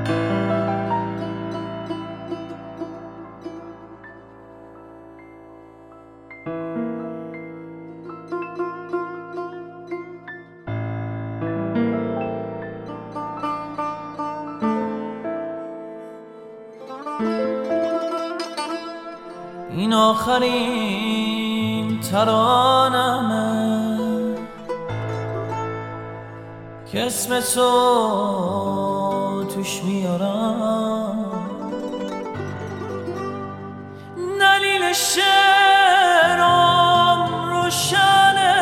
این آخرین ترانمه که اسم تو توش میارم، دلیل شعرم روشنه،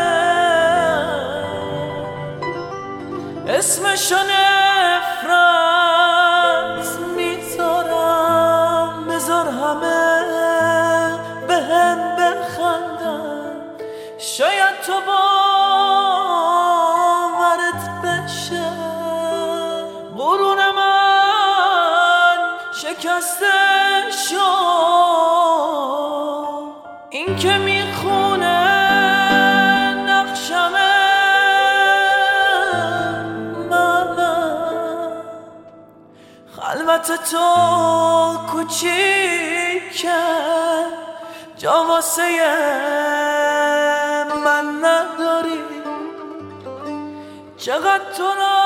اسمشو نفرت میذارم، بذار همه بهم بخندن، شاید تو باورت بشه غرور من شکسته شد. این که میخونه نقشمه، من خلوت تو کوچیکه، جا واسه من نداری، چقدر تو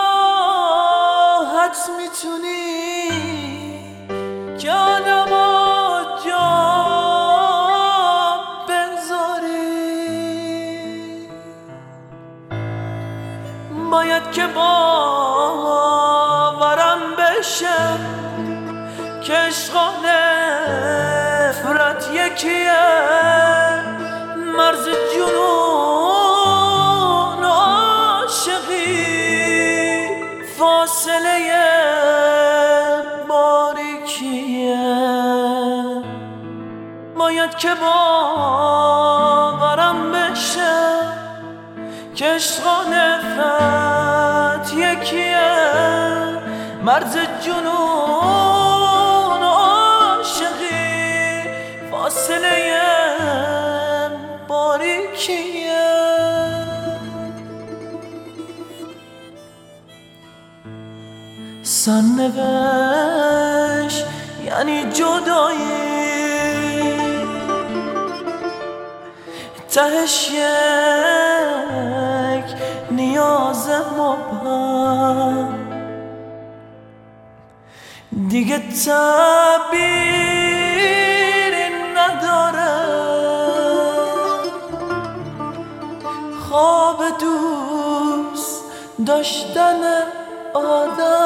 راحت میتونی که آدمو جا بذاری. باید که باورم بشه که عشق و نفرت یکیه، مرز جنون و عاشقی فاصله باریکیه. باید که باورم بشه که عشق و نفرت یکیه، مرز جنون و عاشقی فاصله باریکیه. سرنوشت یعنی جدایی، تهش یک نیاز مبهم، دیگه تعبیری نداره، خواب دوست داشتن آدم